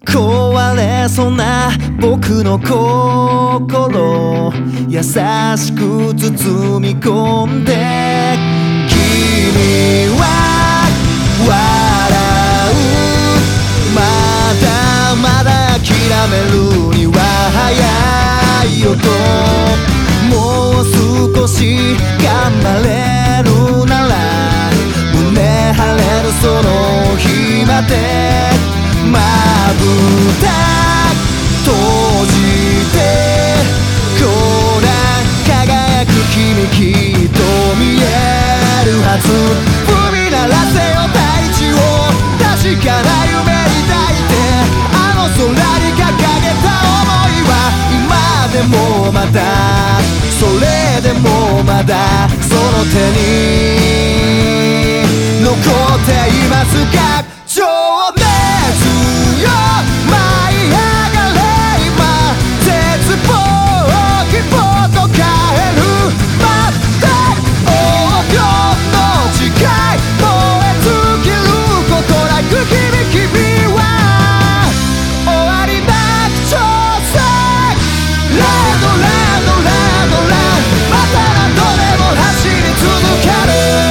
壊れそうな僕の心優しく包み込んで君は笑うまだまだ諦めるには早いよともう少し頑張れるなら胸張れるその日までまぶた閉じてこうな輝く君きっと見えるはず踏み鳴らせよ大地を確かな夢抱いてあの空に掲げた想いは今でもまだそれでもまだその手に残っていますか情熱よ舞い上がれ今絶望を希望と変える待って黄金の誓い燃え尽きることなく君は終わりなき挑戦ランドランドランドランまた何度でも走り続ける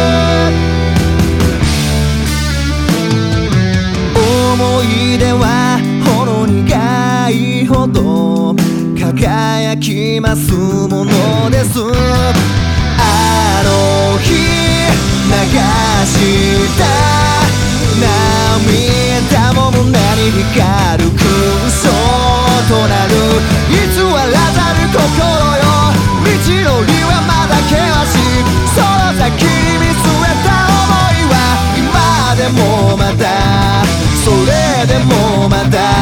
思い出はほろ苦いほど輝きますものですあの日流した涙も胸に光る勲章となる偽らざる心よ道のりはまだ険しいその先に見据えた想いは今でもまだそれでもまだ